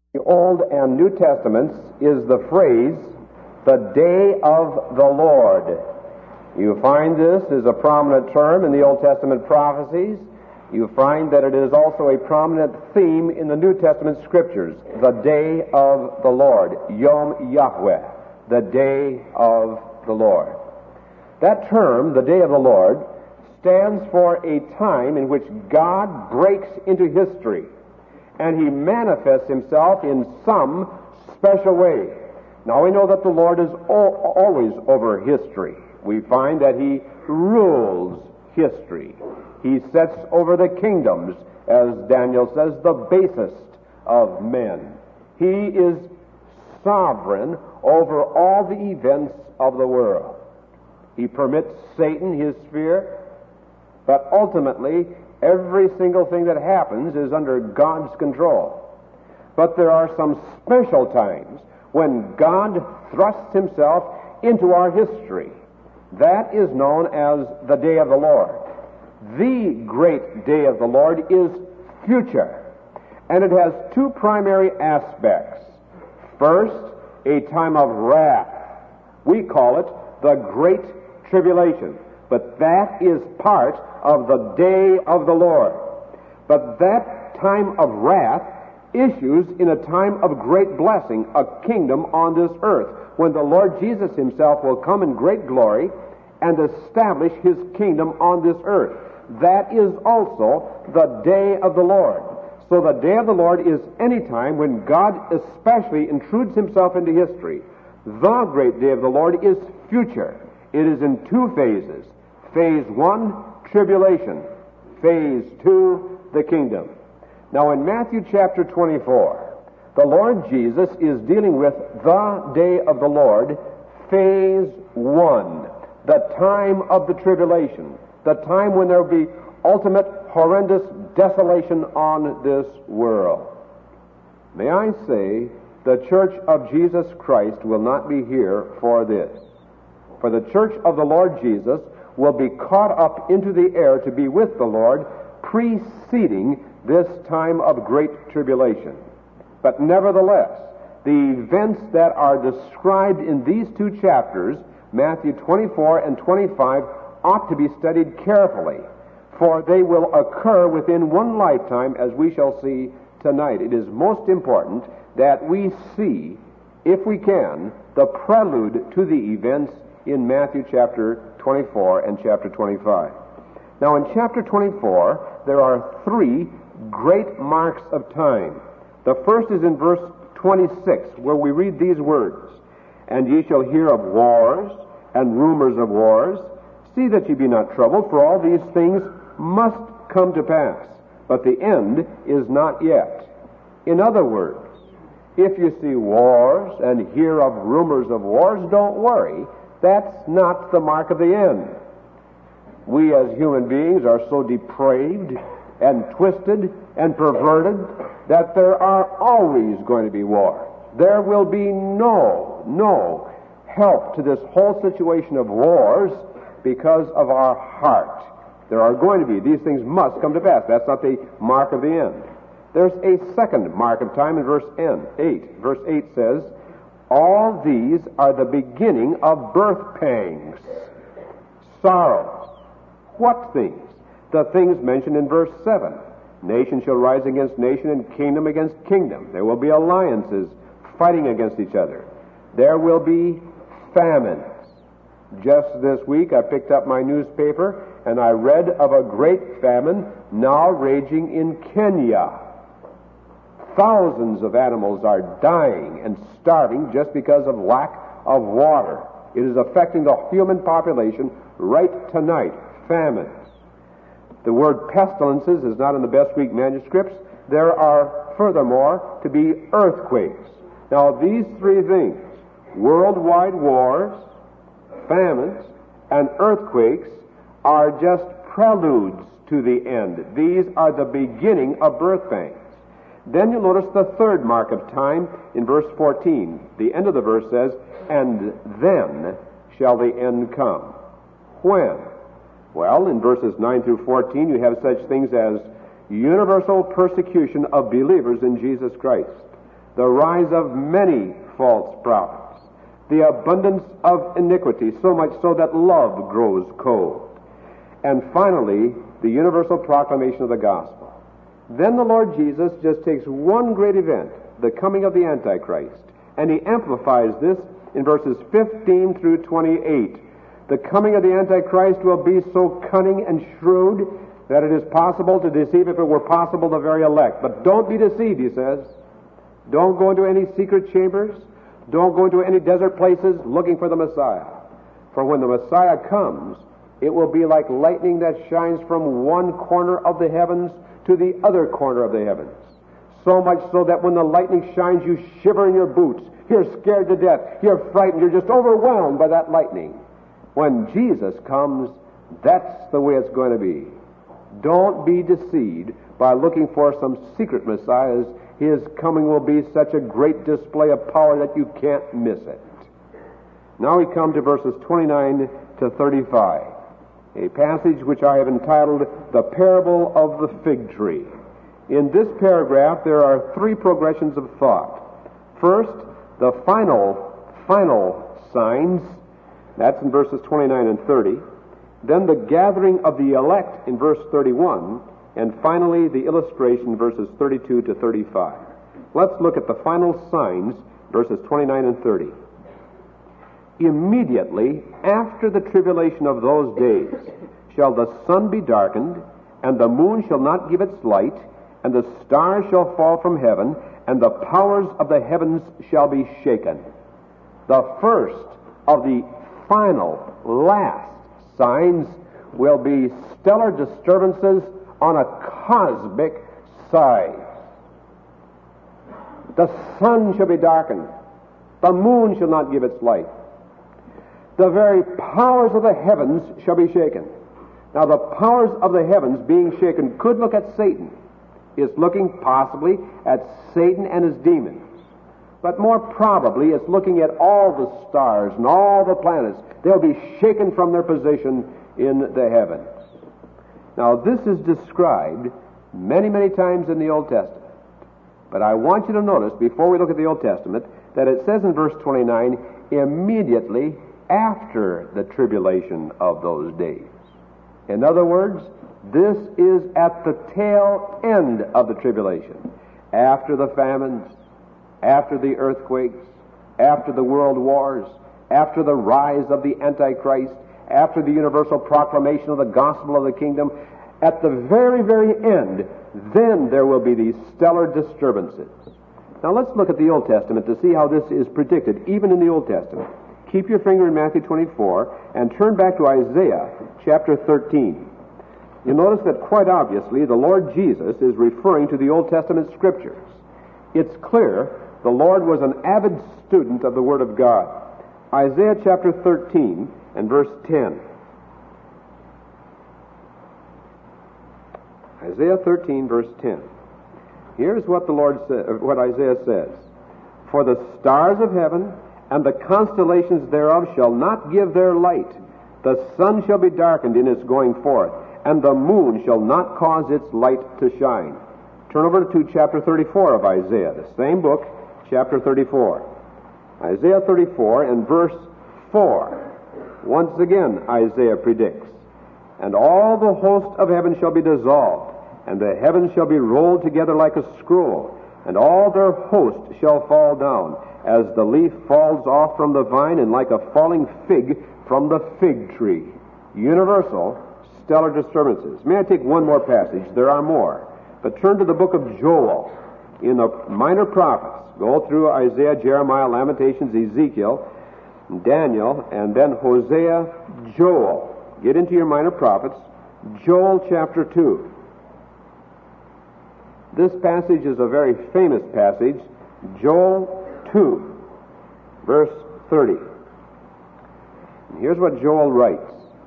The Old and New Testaments is the phrase, the day of the Lord. You find this is a prominent term in the Old Testament prophecies. You find that it is also a prominent theme in the New Testament scriptures, the day of the Lord, Yom Yahweh, the day of the Lord. That term, the day of the Lord, stands for a time in which God breaks into history and He manifests Himself in some special way. Now we know that the Lord is always over history. We find that He rules history. He sets over the kingdoms, as Daniel says, the basest of men. He is sovereign over all the events of the world. He permits Satan his sphere, but ultimately every single thing that happens is under God's control. But there are some special times when God thrusts Himself into our history. That is known as the day of the Lord. The great day of the Lord is future, and it has two primary aspects. First, a time of wrath. We call it the Great Tribulation, but that is part of the day of the Lord. But that time of wrath issues in a time of great blessing, a kingdom on this earth, when the Lord Jesus Himself will come in great glory and establish His kingdom on this earth. That is also the day of the Lord. So the day of the Lord is any time when God especially intrudes Himself into history. The great day of the Lord is future. It is in two phases. Phase 1, tribulation. Phase 2, the kingdom. Now in Matthew chapter 24, the Lord Jesus is dealing with the day of the Lord, phase 1, the time of the tribulation, the time when there will be ultimate horrendous desolation on this world. May I say, the church of Jesus Christ will not be here for this. For the church of the Lord Jesus will be caught up into the air to be with the Lord preceding this time of great tribulation. But nevertheless, the events that are described in these two chapters, Matthew 24 and 25, ought to be studied carefully, for they will occur within one lifetime, as we shall see tonight. It is most important that we see, if we can, the prelude to the events in Matthew chapter 24 and chapter 25. Now in chapter 24, there are three great marks of time. The first is in verse 26, where we read these words, "And ye shall hear of wars and rumors of wars. See that ye be not troubled, for all these things must come to pass, but the end is not yet." In other words, if you see wars and hear of rumors of wars, don't worry. That's not the mark of the end. We as human beings are so depraved and twisted and perverted that there are always going to be wars. There will be no help to this whole situation of wars because of our heart. There are going to be. These things must come to pass. That's not the mark of the end. There's a second mark of time in verse 8. Verse 8 says, "All these are the beginning of birth pangs, sorrows." What things? The things mentioned in verse 7. Nation shall rise against nation and kingdom against kingdom. There will be alliances fighting against each other. There will be famines. Just this week I picked up my newspaper and I read of a great famine now raging in Kenya. Thousands of animals are dying and starving just because of lack of water. It is affecting the human population right tonight. Famines. The word pestilences is not in the best Greek manuscripts. There are furthermore to be earthquakes. Now these three things, worldwide wars, famines, and earthquakes, are just preludes to the end. These are the beginning of birth pangs. Then you'll notice the third mark of time in verse 14. The end of the verse says, "And then shall the end come." When? Well, in verses 9 through 14, you have such things as universal persecution of believers in Jesus Christ. the rise of many false prophets, the abundance of iniquity, so much so that love grows cold, and finally, the universal proclamation of the gospel. Then the Lord Jesus just takes one great event, the coming of the Antichrist, and he amplifies this in verses 15 through 28. The coming of the Antichrist will be so cunning and shrewd that it is possible to deceive, if it were possible, the very elect. But don't be deceived, he says. Don't go into any secret chambers. Don't go into any desert places looking for the Messiah. For when the Messiah comes, it will be like lightning that shines from one corner of the heavens to the other corner of the heavens. So much so that when the lightning shines, you shiver in your boots. You're scared to death. You're frightened. You're just overwhelmed by that lightning. When Jesus comes, that's the way it's going to be. Don't be deceived by looking for some secret messiahs. His coming will be such a great display of power that you can't miss it. Now we come to verses 29 to 35, a passage which I have entitled, The Parable of the Fig Tree. In this paragraph, there are three progressions of thought. First, the final signs, that's in verses 29 and 30. Then the gathering of the elect in verse 31, and finally the illustration, verses 32 to 35. Let's look at the final signs, verses 29 and 30. Immediately after the tribulation of those days shall the sun be darkened, and the moon shall not give its light, and the stars shall fall from heaven, and the powers of the heavens shall be shaken. The first of the final, last signs will be stellar disturbances on a cosmic size. The sun shall be darkened. The moon shall not give its light. The very powers of the heavens shall be shaken. Now, the powers of the heavens being shaken could look at Satan. It's looking possibly at Satan and his demons. But more probably, it's looking at all the stars and all the planets. They'll be shaken from their position in the heavens. Now, this is described many, many times in the Old Testament. But I want you to notice, before we look at the Old Testament, that it says in verse 29, immediately after the tribulation of those days. In other words, this is at the tail end of the tribulation. After the famines, after the earthquakes, after the world wars, after the rise of the Antichrist, after the universal proclamation of the gospel of the kingdom, at the very, very end, then there will be these stellar disturbances. Now let's look at the Old Testament to see how this is predicted, even in the Old Testament. Keep your finger in Matthew 24 and turn back to Isaiah chapter 13. You'll notice that quite obviously the Lord Jesus is referring to the Old Testament scriptures. It's clear the Lord was an avid student of the Word of God. Isaiah chapter 13 and verse 10. Isaiah 13, verse 10. Here's what what Isaiah says. For the stars of heaven and the constellations thereof shall not give their light. The sun shall be darkened in its going forth, and the moon shall not cause its light to shine. Turn over to chapter 34 of Isaiah, the same book, chapter 34. Isaiah 34 and verse 4. Once again, Isaiah predicts, and all the host of heaven shall be dissolved, and the heavens shall be rolled together like a scroll, and all their host shall fall down, as the leaf falls off from the vine, and like a falling fig from the fig tree. Universal stellar disturbances. May I take one more passage? There are more. But turn to the book of Joel. In the minor prophets, go through Isaiah, Jeremiah, Lamentations, Ezekiel, Daniel, and then Hosea, Joel. Get into your minor prophets. Joel chapter 2. This passage is a very famous passage. Joel 2, verse 30. And here's what Joel writes.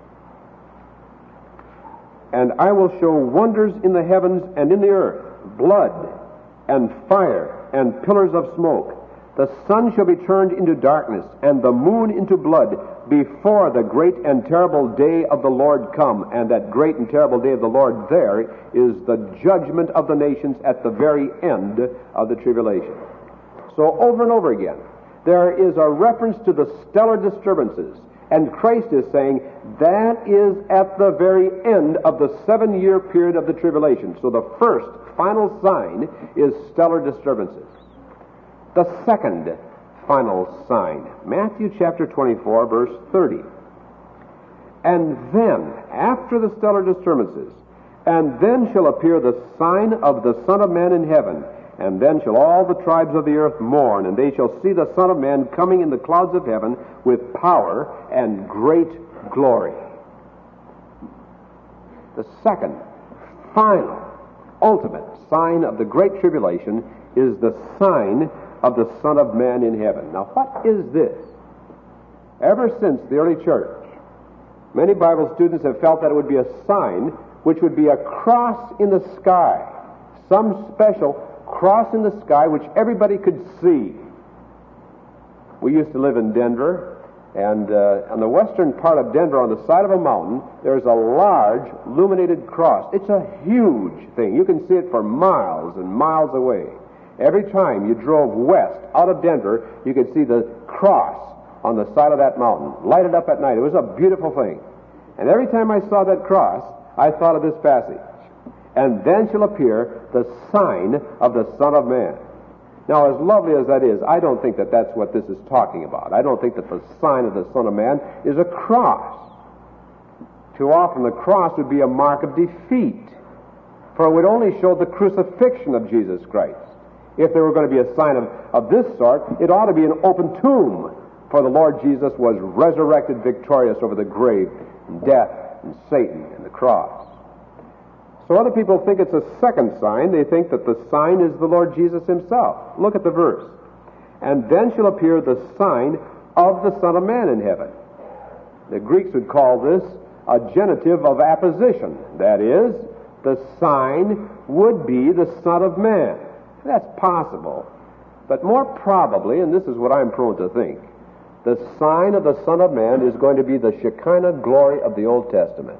And I will show wonders in the heavens and in the earth, blood and fire and pillars of smoke. The sun shall be turned into darkness and the moon into blood before the great and terrible day of the Lord come. And that great and terrible day of the Lord there is the judgment of the nations at the very end of the tribulation. So over and over again, there is a reference to the stellar disturbances. And Christ is saying that is at the very end of the 7-year period of the tribulation. So the first, final sign is stellar disturbances. The second final sign, Matthew chapter 24, verse 30. And then, after the stellar disturbances, and then shall appear the sign of the Son of Man in heaven, and then shall all the tribes of the earth mourn, and they shall see the Son of Man coming in the clouds of heaven with power and great glory. The second, final, ultimate sign of the great tribulation is the sign of the Son of Man in heaven. Now, what is this? Ever since the early church, many Bible students have felt that it would be a sign which would be a cross in the sky, some special cross in the sky which everybody could see. We used to live in Denver, and on the western part of Denver, on the side of a mountain, there's a large illuminated cross. It's a huge thing. You can see it for miles and miles away. Every time you drove west out of Denver, you could see the cross on the side of that mountain, lighted up at night. It was a beautiful thing. And every time I saw that cross, I thought of this passage. And then shall appear the sign of the Son of Man. Now, as lovely as that is, I don't think that that's what this is talking about. I don't think that the sign of the Son of Man is a cross. Too often the cross would be a mark of defeat, for it would only show the crucifixion of Jesus Christ. If there were going to be a sign of this sort, it ought to be an open tomb, for the Lord Jesus was resurrected victorious over the grave and death and Satan and the cross. So other people think it's a second sign. They think that the sign is the Lord Jesus himself. Look at the verse. And then shall appear the sign of the Son of Man in heaven. The Greeks would call this a genitive of apposition. That is, the sign would be the Son of Man. That's possible. But more probably, and this is what I'm prone to think, the sign of the Son of Man is going to be the Shekinah glory of the Old Testament.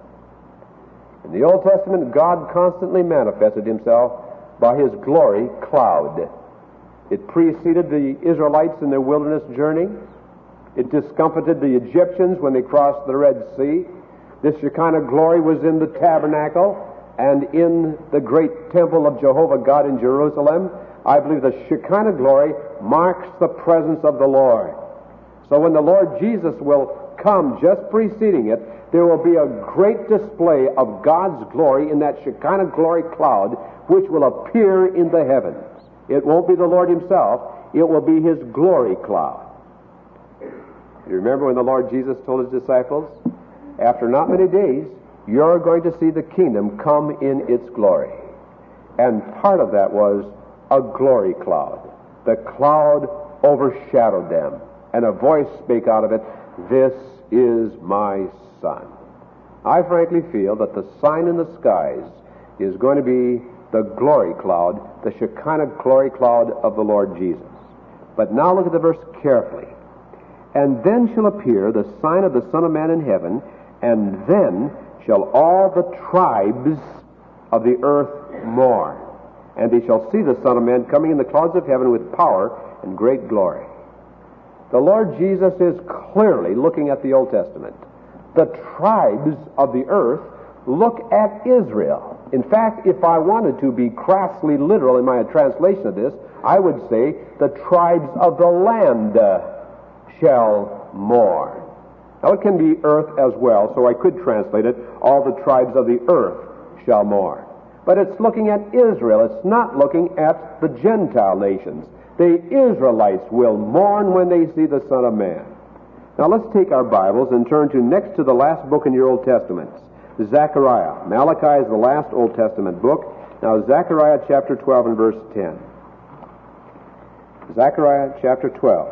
In the Old Testament, God constantly manifested himself by his glory cloud. It preceded the Israelites in their wilderness journey. It discomfited the Egyptians when they crossed the Red Sea. This Shekinah glory was in the tabernacle and in the great temple of Jehovah God in Jerusalem. I believe the Shekinah glory marks the presence of the Lord. So when the Lord Jesus will come just preceding it, there will be a great display of God's glory in that Shekinah glory cloud which will appear in the heavens. It won't be the Lord himself. It will be his glory cloud. You remember when the Lord Jesus told his disciples, after not many days, you're going to see the kingdom come in its glory. And part of that was a glory cloud. The cloud overshadowed them, and a voice spake out of it, "This is my Son." I frankly feel that the sign in the skies is going to be the glory cloud, the Shekinah glory cloud of the Lord Jesus. But now look at the verse carefully. And then shall appear the sign of the Son of Man in heaven, and then shall all the tribes of the earth mourn. And they shall see the Son of Man coming in the clouds of heaven with power and great glory. The Lord Jesus is clearly looking at the Old Testament. The tribes of the earth look at Israel. In fact, if I wanted to be crassly literal in my translation of this, I would say the tribes of the land shall mourn. Now it can be earth as well, so I could translate it, all the tribes of the earth shall mourn. But it's looking at Israel. It's not looking at the Gentile nations. The Israelites will mourn when they see the Son of Man. Now let's take our Bibles and turn to next to the last book in your Old Testament, Zechariah. Malachi is the last Old Testament book. Now Zechariah chapter 12 and verse 10. Zechariah chapter 12.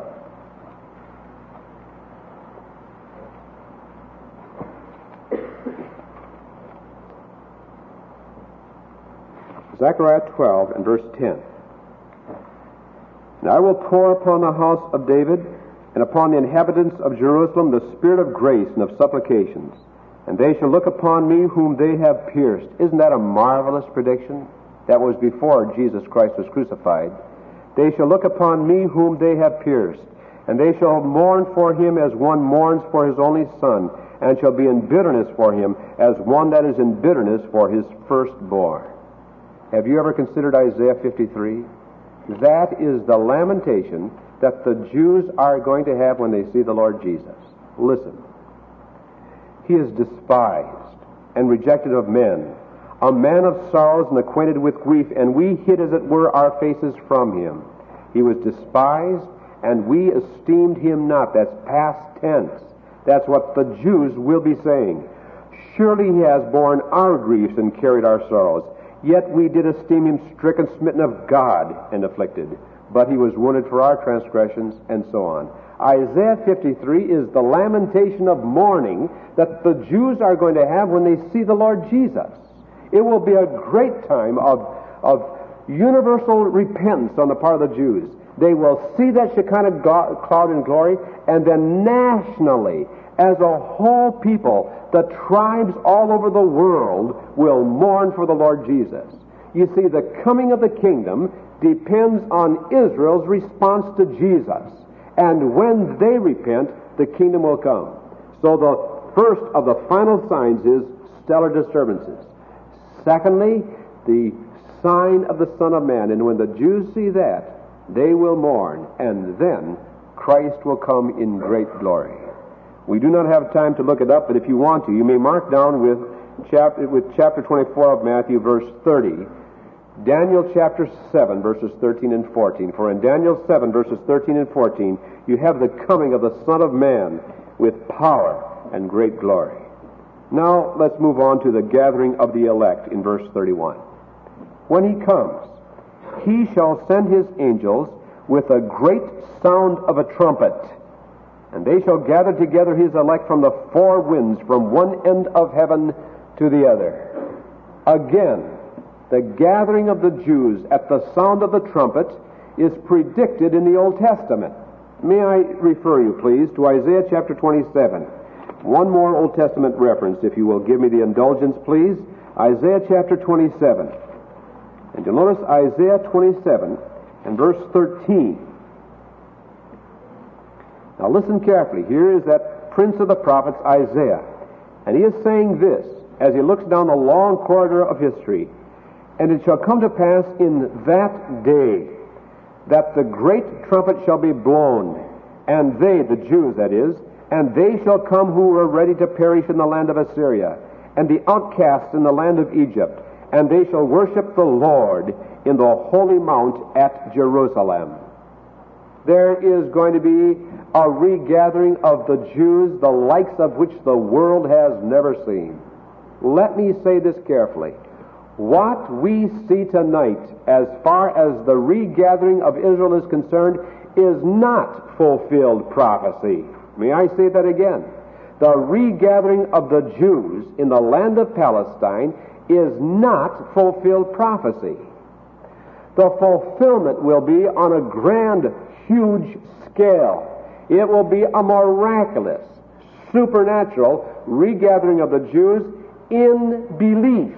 Zechariah 12 and verse 10. And I will pour upon the house of David and upon the inhabitants of Jerusalem the spirit of grace and of supplications, and they shall look upon me whom they have pierced. Isn't that a marvelous prediction? That was before Jesus Christ was crucified. They shall look upon me whom they have pierced, and they shall mourn for him as one mourns for his only son, and shall be in bitterness for him as one that is in bitterness for his firstborn. Have you ever considered Isaiah 53? That is the lamentation that the Jews are going to have when they see the Lord Jesus. Listen. He is despised and rejected of men, a man of sorrows and acquainted with grief, and we hid, as it were, our faces from him. He was despised, and we esteemed him not. That's past tense. That's what the Jews will be saying. Surely he has borne our griefs and carried our sorrows. Yet we did esteem him stricken, smitten of God, and afflicted. But he was wounded for our transgressions, and so on. Isaiah 53 is the lamentation of mourning that the Jews are going to have when they see the Lord Jesus. It will be a great time of universal repentance on the part of the Jews. They will see that Shekinah cloud in glory, and then nationally, as a whole people, the tribes all over the world will mourn for the Lord Jesus. You see, the coming of the kingdom depends on Israel's response to Jesus. And when they repent, the kingdom will come. So the first of the final signs is stellar disturbances. Secondly, the sign of the Son of Man. And when the Jews see that, they will mourn, and then Christ will come in great glory. We do not have time to look it up, but if you want to, you may mark down with chapter 24 of Matthew, verse 30, Daniel chapter 7, verses 13 and 14. For in Daniel 7, verses 13 and 14, you have the coming of the Son of Man with power and great glory. Now, let's move on to the gathering of the elect in verse 31. When he comes, he shall send his angels with a great sound of a trumpet, and they shall gather together his elect from the four winds, from one end of heaven to the other. Again, the gathering of the Jews at the sound of the trumpet is predicted in the Old Testament. May I refer you, please, to Isaiah chapter 27. One more Old Testament reference, if you will give me the indulgence, please. Isaiah chapter 27. And you'll notice Isaiah 27 and verse 13. Now listen carefully. Here is that prince of the prophets, Isaiah. And he is saying this as he looks down the long corridor of history. And it shall come to pass in that day that the great trumpet shall be blown, and they, the Jews that is, and they shall come who were ready to perish in the land of Assyria, and the outcasts in the land of Egypt, and they shall worship the Lord in the holy mount at Jerusalem. There is going to be a regathering of the Jews, the likes of which the world has never seen. Let me say this carefully. What we see tonight, as far as the regathering of Israel is concerned, is not fulfilled prophecy. May I say that again? The regathering of the Jews in the land of Palestine is not fulfilled prophecy. The fulfillment will be on a grand, huge scale. It will be a miraculous, supernatural regathering of the Jews in belief.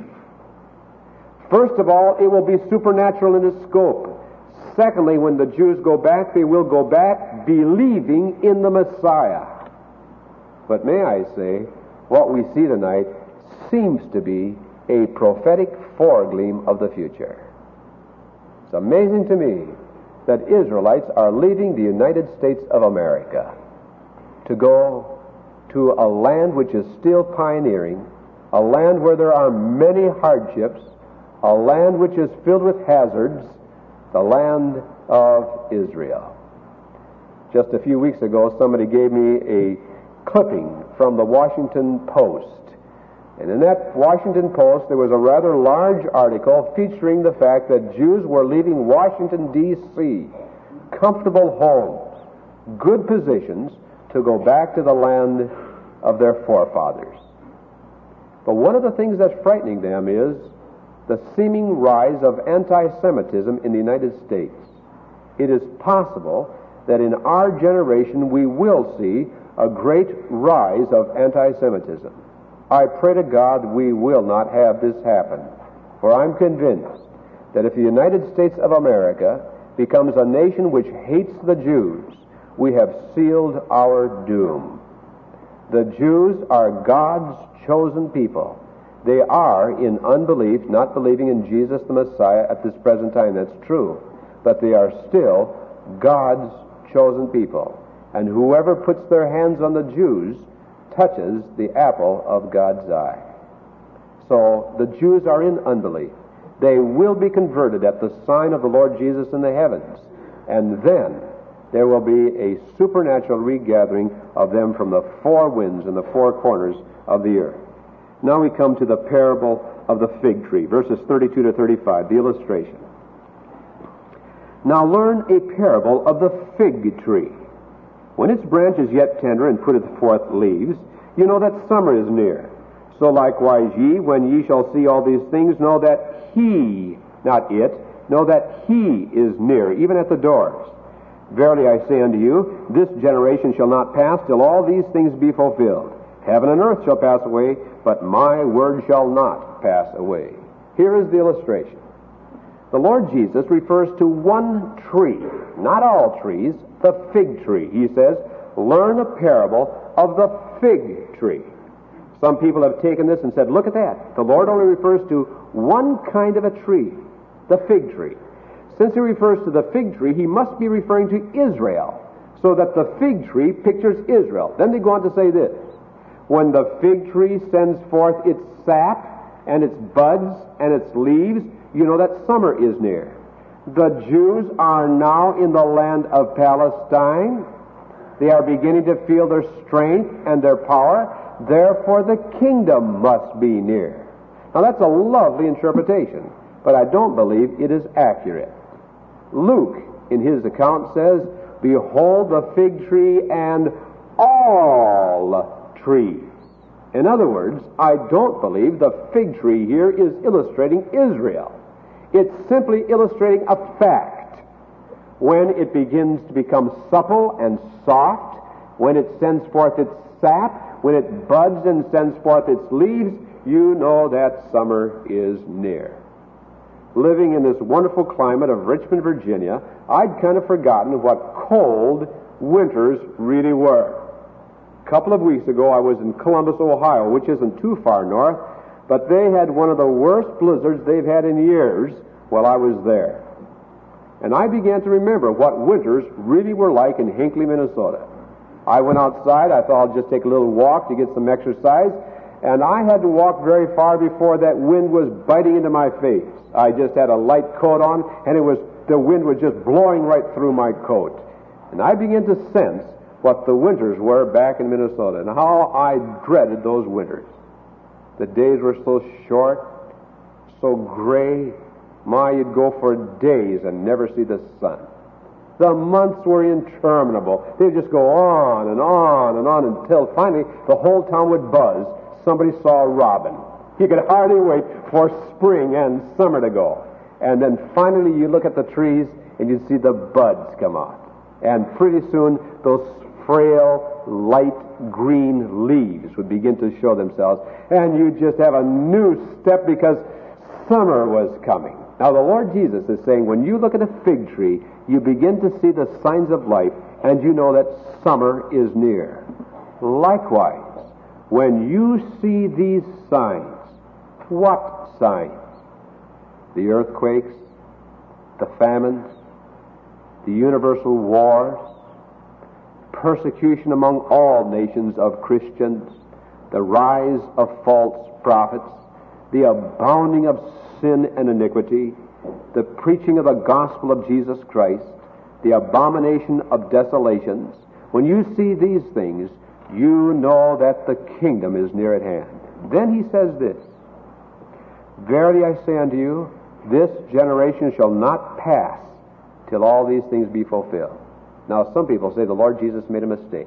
First of all, it will be supernatural in its scope. Secondly, when the Jews go back, they will go back believing in the Messiah. But may I say, what we see tonight seems to be a prophetic foregleam of the future. It's amazing to me that Israelites are leaving the United States of America to go to a land which is still pioneering, a land where there are many hardships, a land which is filled with hazards, the land of Israel. Just a few weeks ago, somebody gave me a clipping from the Washington Post. And in that Washington Post, there was a rather large article featuring the fact that Jews were leaving Washington, D.C., comfortable homes, good positions, to go back to the land of their forefathers. But one of the things that's frightening them is the seeming rise of anti-Semitism in the United States. It is possible that in our generation we will see a great rise of anti-Semitism. I pray to God we will not have this happen, for I'm convinced that if the United States of America becomes a nation which hates the Jews, we have sealed our doom. The Jews are God's chosen people. They are in unbelief, not believing in Jesus the Messiah at this present time. That's true. But they are still God's chosen people. And whoever puts their hands on the Jews touches the apple of God's eye. So the Jews are in unbelief. They will be converted at the sign of the Lord Jesus in the heavens. And then there will be a supernatural regathering of them from the four winds and the four corners of the earth. Now we come to the parable of the fig tree, verses 32 to 35, the illustration. Now learn a parable of the fig tree. When its branch is yet tender and putteth forth leaves, you know that summer is near. So likewise ye, when ye shall see all these things, know that he, not it, know that he is near, even at the doors. Verily I say unto you, this generation shall not pass till all these things be fulfilled. Heaven and earth shall pass away, but my word shall not pass away. Here is the illustration. The Lord Jesus refers to one tree, not all trees, the fig tree. He says, learn a parable of the fig tree. Some people have taken this and said, look at that. The Lord only refers to one kind of a tree, the fig tree. Since he refers to the fig tree, he must be referring to Israel, so that the fig tree pictures Israel. Then they go on to say this: when the fig tree sends forth its sap and its buds and its leaves, you know that summer is near. The Jews are now in the land of Palestine. They are beginning to feel their strength and their power. Therefore, the kingdom must be near. Now, that's a lovely interpretation, but I don't believe it is accurate. Luke, in his account, says, behold the fig tree and all trees. In other words, I don't believe the fig tree here is illustrating Israel. It's simply illustrating a fact. When it begins to become supple and soft, when it sends forth its sap, when it buds and sends forth its leaves, you know that summer is near. Living in this wonderful climate of Richmond, Virginia, I'd kind of forgotten what cold winters really were. A couple of weeks ago, I was in Columbus, Ohio, which isn't too far north, but they had one of the worst blizzards they've had in years while I was there. And I began to remember what winters really were like in Hinckley, Minnesota. I went outside. I thought I'll just take a little walk to get some exercise, and I had to walk very far before that wind was biting into my face. I just had a light coat on, and the wind was just blowing right through my coat. And I began to sense what the winters were back in Minnesota and how I dreaded those winters. The days were so short, so gray. You'd go for days and never see the sun. The months were interminable. They'd just go on and on and on until finally the whole town would buzz. Somebody saw a robin. You could hardly wait for spring and summer to go. And then finally you look at the trees and you'd see the buds come out. And pretty soon those frail, light green leaves would begin to show themselves. And you'd just have a new step because summer was coming. Now the Lord Jesus is saying, when you look at a fig tree, you begin to see the signs of life, and you know that summer is near. Likewise, when you see these signs, what signs? The earthquakes, the famines, the universal wars, persecution among all nations of Christians, the rise of false prophets, the abounding of sin and iniquity, the preaching of the gospel of Jesus Christ, the abomination of desolations. When you see these things, you know that the kingdom is near at hand. Then he says this: verily I say unto you, this generation shall not pass till all these things be fulfilled. Now some people say the Lord Jesus made a mistake.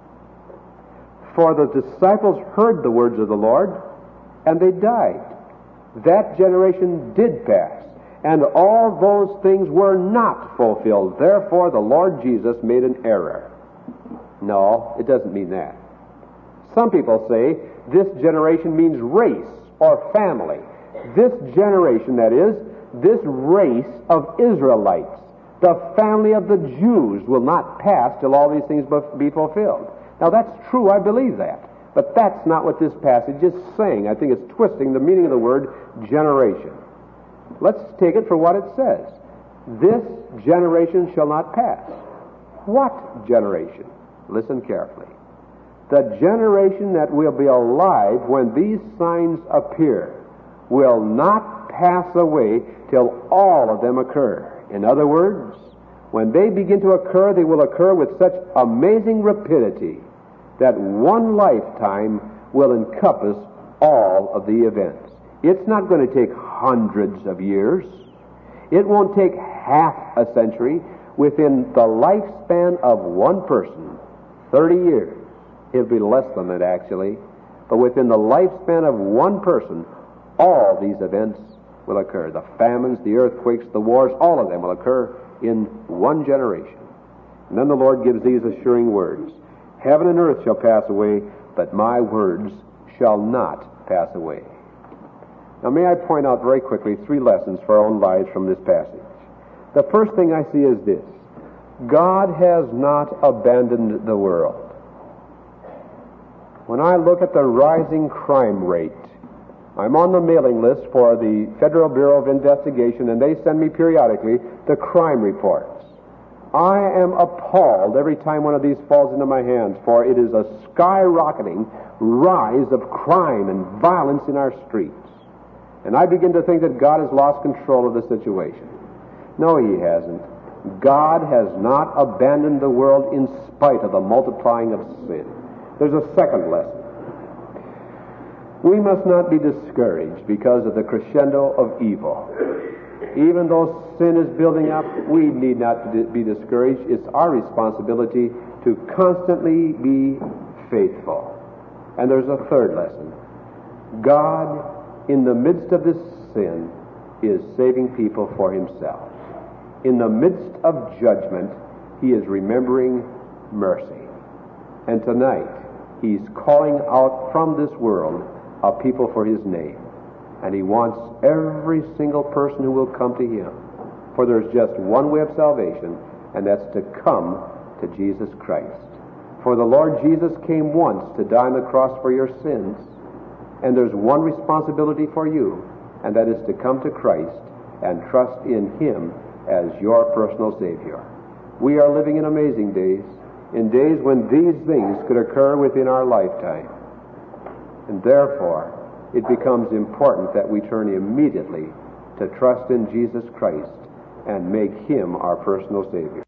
For the disciples heard the words of the Lord, and they died. That generation did pass, and all those things were not fulfilled. Therefore, the Lord Jesus made an error. No, it doesn't mean that. Some people say this generation means race or family. This generation, that is, this race of Israelites, The family of the Jews will not pass till all these things be fulfilled. Now that's true, I believe that. But that's not what this passage is saying. I think it's twisting the meaning of the word generation. Let's take it for what it says. This generation shall not pass. What generation? Listen carefully. The generation that will be alive when these signs appear will not pass away till all of them occur. In other words, when they begin to occur, they will occur with such amazing rapidity that one lifetime will encompass all of the events. It's not going to take hundreds of years. It won't take half a century. Within the lifespan of one person, 30 years. It'll be less than that, actually. But within the lifespan of one person, all these events will occur. The famines, the earthquakes, the wars, all of them will occur in one generation. And then the Lord gives these assuring words. Heaven and earth shall pass away, but my words shall not pass away. Now may I point out very quickly 3 lessons for our own lives from this passage. The first thing I see is this. God has not abandoned the world. When I look at the rising crime rate, I'm on the mailing list for the Federal Bureau of Investigation, and they send me periodically the crime reports. I am appalled every time one of these falls into my hands, for it is a skyrocketing rise of crime and violence in our streets. And I begin to think that God has lost control of the situation. No, He hasn't. God has not abandoned the world in spite of the multiplying of sin. There's a second lesson. We must not be discouraged because of the crescendo of evil. Even though sin is building up, we need not be discouraged. It's our responsibility to constantly be faithful. And there's a third lesson. God, in the midst of this sin, is saving people for Himself. In the midst of judgment, He is remembering mercy. And tonight, He's calling out from this world a people for His name. And He wants every single person who will come to Him. For there's just one way of salvation, and that's to come to Jesus Christ. For the Lord Jesus came once to die on the cross for your sins, and there's one responsibility for you, and that is to come to Christ and trust in Him as your personal Savior. We are living in amazing days, in days when these things could occur within our lifetime. And therefore, it becomes important that we turn immediately to trust in Jesus Christ and make Him our personal Savior.